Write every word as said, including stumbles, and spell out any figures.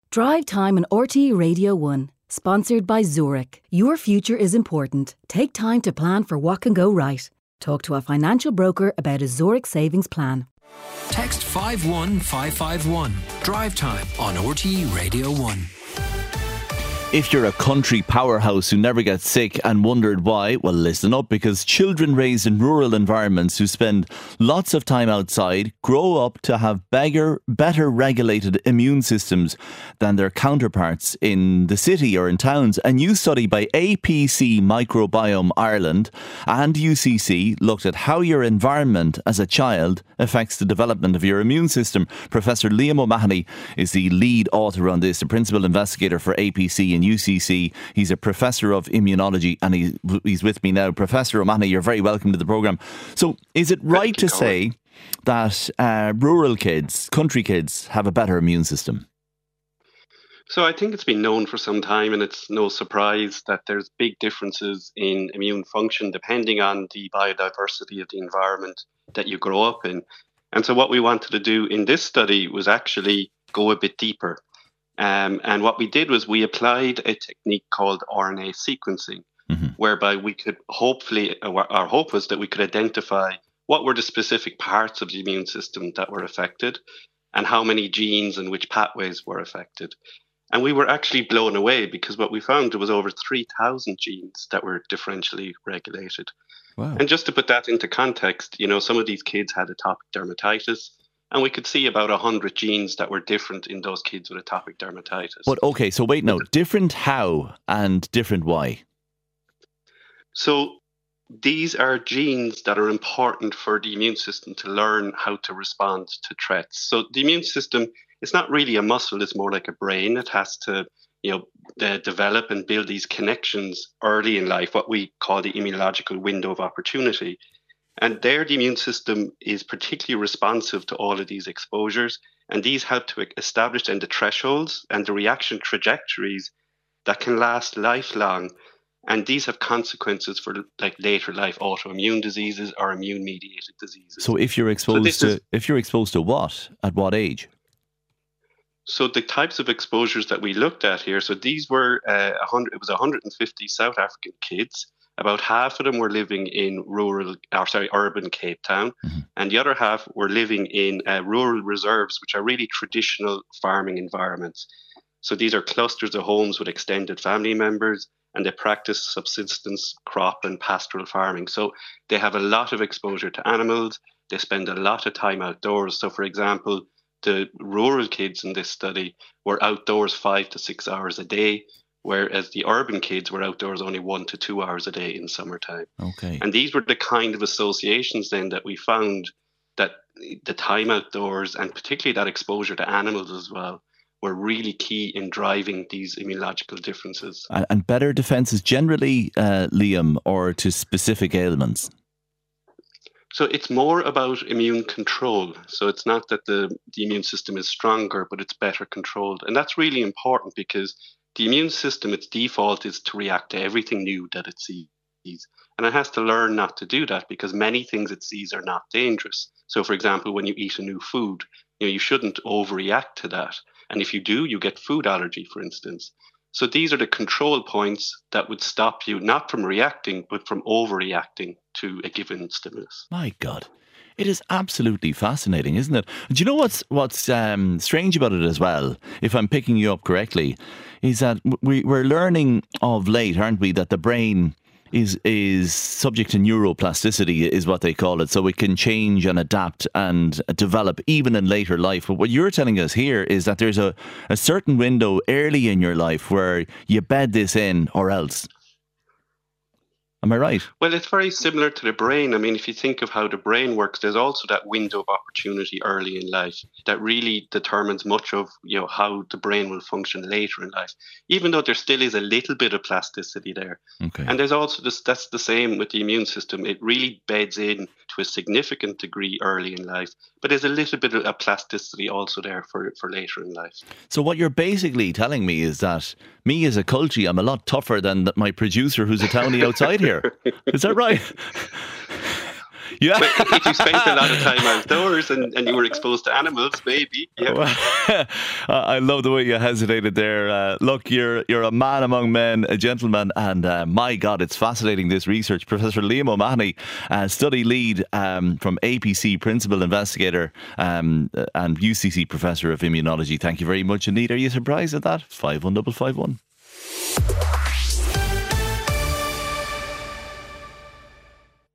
Drive Time on R T E Radio one. Sponsored by Zurich. Your future is important. Take time to plan for what can go right. Talk to a financial broker about a Zurich savings plan. Text five one five five one. Drive Time on R T E Radio one. If you're a country powerhouse who never gets sick and wondered why, well, listen up, because children raised in rural environments who spend lots of time outside grow up to have beggar, better regulated immune systems than their counterparts in the city or in towns. A new study by A P C Microbiome Ireland and U C C looked at how your environment as a child affects the development of your immune system. Professor Liam O'Mahony is the lead author on this, the principal investigator for A P C in U C C. He's a professor of immunology and he, he's with me now. Professor O'Mahony, you're very welcome to the programme. So is it right to say that uh, rural kids, country kids, have a better immune system? So I think it's been known for some time, and it's no surprise that there's big differences in immune function depending on the biodiversity of the environment that you grow up in. And so what we wanted to do in this study was actually go a bit deeper. Um, and what we did was we applied a technique called R N A sequencing, mm-hmm. whereby we could hopefully, our hope was that we could identify what were the specific parts of the immune system that were affected and how many genes and which pathways were affected. And we were actually blown away because what we found there was over three thousand genes that were differentially regulated. Wow. And just to put that into context, you know, some of these kids had atopic dermatitis. And we could see about one hundred genes that were different in those kids with atopic dermatitis. But okay, so wait, no, different how and different why? So these are genes that are important for the immune system to learn how to respond to threats. So the immune system, it's not really a muscle, it's more like a brain. It has to, you know, uh, develop and build these connections early in life, what we call the immunological window of opportunity. And there, the immune system is particularly responsive to all of these exposures. And these help to establish then the thresholds and the reaction trajectories that can last lifelong. And these have consequences for like later life autoimmune diseases or immune mediated diseases. So if you're exposed so to is, if you're exposed to what? At what age? So the types of exposures that we looked at here, so these were uh, one hundred, it was one hundred fifty South African kids. About half of them were living in rural, or sorry, urban Cape Town, mm-hmm. and the other half were living in uh, rural reserves, which are really traditional farming environments. So these are clusters of homes with extended family members, and they practice subsistence, crop, and pastoral farming. So they have a lot of exposure to animals. They spend a lot of time outdoors. So, for example, the rural kids in this study were outdoors five to six hours a day, whereas the urban kids were outdoors only one to two hours a day in summertime. Okay. And these were the kind of associations then that we found that the time outdoors and particularly that exposure to animals as well were really key in driving these immunological differences. And, and better defences generally, uh, Liam, or to specific ailments? So it's more about immune control. So it's not that the, the immune system is stronger, but it's better controlled. And that's really important because the immune system, its default is to react to everything new that it sees. And it has to learn not to do that because many things it sees are not dangerous. So, for example, when you eat a new food, you know, you shouldn't overreact to that. And if you do, you get food allergy, for instance. So these are the control points that would stop you not from reacting, but from overreacting to a given stimulus. My God. It is absolutely fascinating, isn't it? Do you know what's what's um, strange about it as well, if I'm picking you up correctly, is that we, we're learning of late, aren't we, that the brain is is subject to neuroplasticity, is what they call it, so it can change and adapt and develop even in later life. But what you're telling us here is that there's a, a certain window early in your life where you bed this in or else. Am I right? Well, it's very similar to the brain. I mean, if you think of how the brain works, there's also that window of opportunity early in life that really determines much of, you know, how the brain will function later in life, even though there still is a little bit of plasticity there. Okay. And there's also this, that's the same with the immune system. It really beds in to a significant degree early in life, but there's a little bit of plasticity also there for, for later in life. So what you're basically telling me is that me as a culture, I'm a lot tougher than my producer who's a townie outside here. Is that right? Yeah. But if you spent a lot of time outdoors and, and you were exposed to animals, maybe. Yeah. Well, I love the way you hesitated there. Uh, look, you're you're a man among men, a gentleman, and uh, my God, it's fascinating, this research. Professor Liam O'Mahony, uh, study lead um, from A P C, principal investigator um, and U C C professor of immunology. Thank you very much indeed. Are you surprised at that? five one five five one.